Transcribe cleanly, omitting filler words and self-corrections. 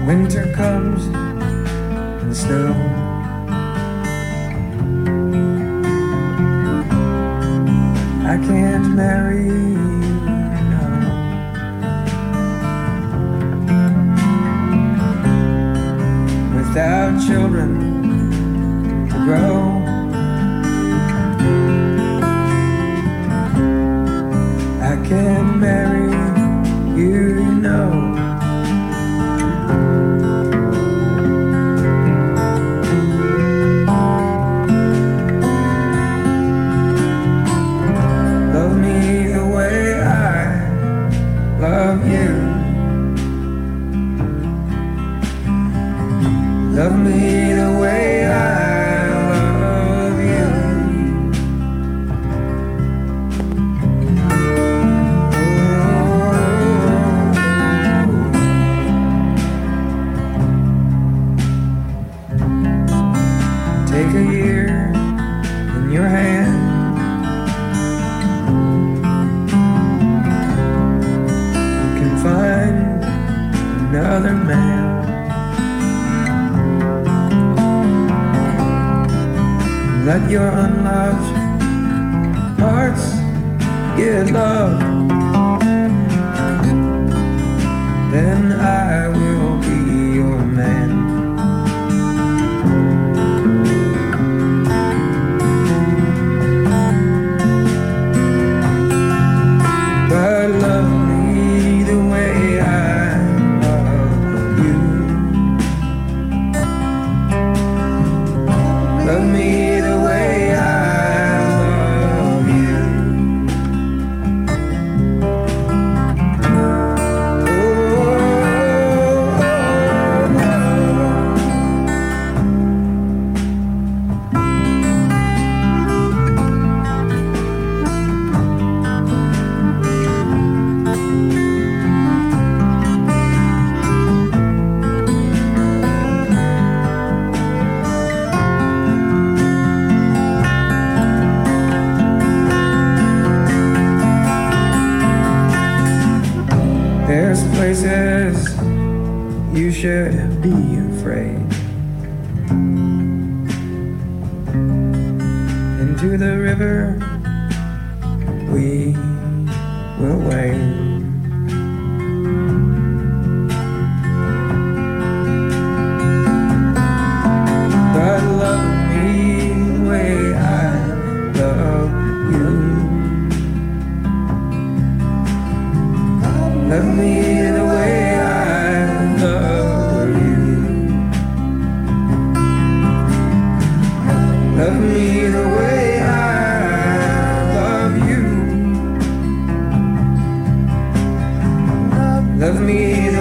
winter comes and snow. I can't marry you now. Without children to grow, I can't marry you, you know. Love me the way I love you. Love me the way I love you. Take a year in your hand. You can find another man. Let your unloved hearts get loved. Then I will be your man. But love me the way I love you. Love me the way I love you. There's places you should be afraid. Into the river we will wade. But love me the way I love you. Love me the way I love you. Love me the way I love you. Love me the